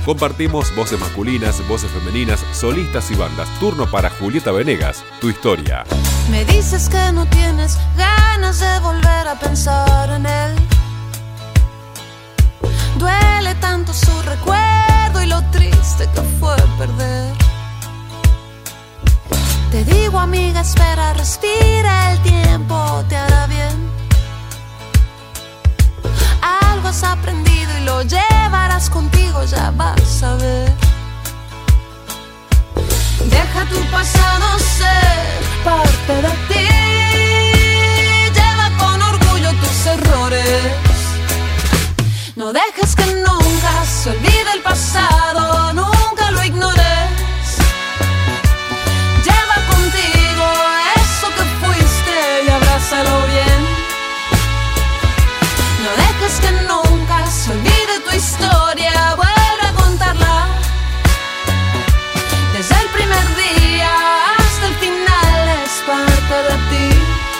Compartimos voces masculinas, voces femeninas, solistas y bandas. Turno para Julieta Venegas, Tu Historia. Me dices que no tienes ganas de volver a pensar en él. Duele tanto su recuerdo y lo triste que fue perder. Te digo, amiga, espera, respira, el tiempo te hará bien. Algo has aprendido y lo llevarás contigo, ya vas a ver. Deja tu pasado ser parte de ti. Lleva con orgullo tus errores. No dejes que nunca se olvide el pasado, nunca lo ignores. Lleva contigo eso que fuiste y abrázalo bien. No dejes que nunca se olvide tu historia, vuelve a contarla. Desde el primer día hasta el final es parte de ti.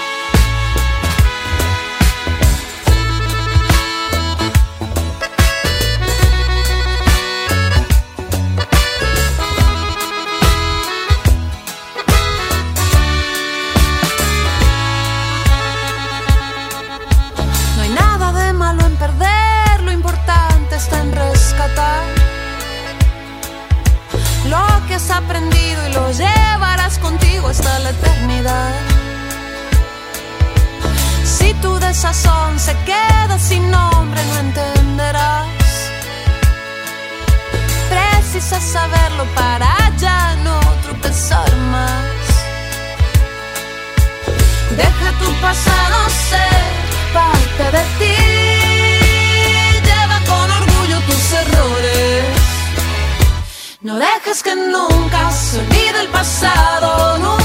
Lo que has aprendido y lo llevarás contigo hasta la eternidad. Si tu desazón se queda sin nombre, no entenderás. Precisas saberlo para ya no tropezar más. Deja tu pasado ser parte de ti. Lleva con orgullo tus errores. No dejes que nunca se olvide el pasado, nunca.